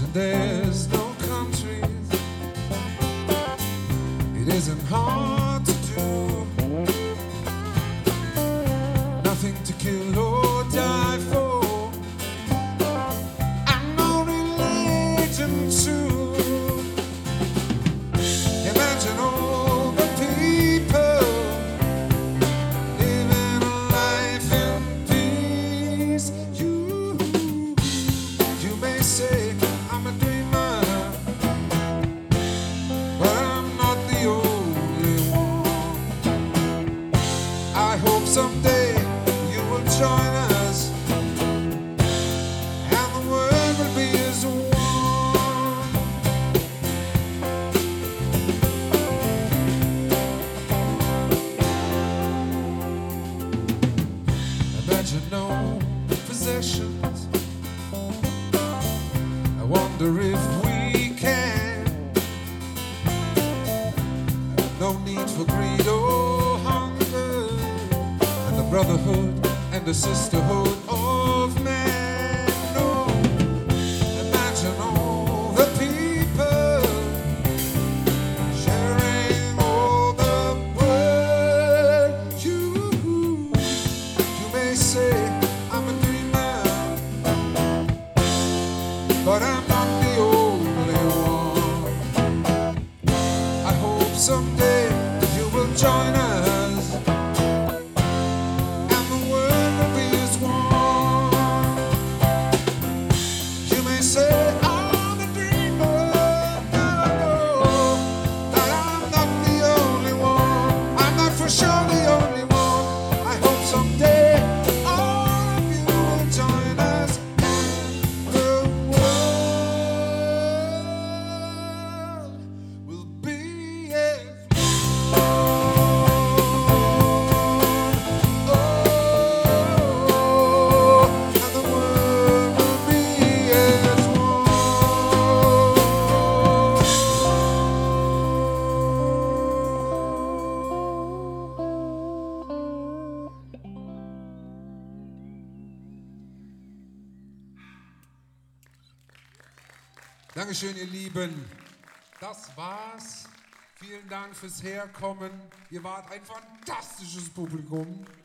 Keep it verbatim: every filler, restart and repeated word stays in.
Imagine there's no countries. It isn't hard to do. Nothing to kill or die for, and no religion too. Imagine all the people living a life in peace. You, you may say I'm a dreamer, but I'm not the only one. I hope someday you will join us, and the world will be as one. Imagine no possessions. I wonder if we can. No need for greed or hunger, and the brotherhood and the sisterhood of man. No, imagine all the people sharing all the world. You, you may say I'm a dreamer, but I'm not the only one. I hope someday you will join us, and the world will be as one. You may say I'm a dreamer, no, that I'm not the only one. I'm not for sure the only one. I hope someday all of you will join us, and the world will be as Dankeschön, ihr Lieben. Das war's. Vielen Dank fürs Herkommen. Ihr wart ein fantastisches Publikum.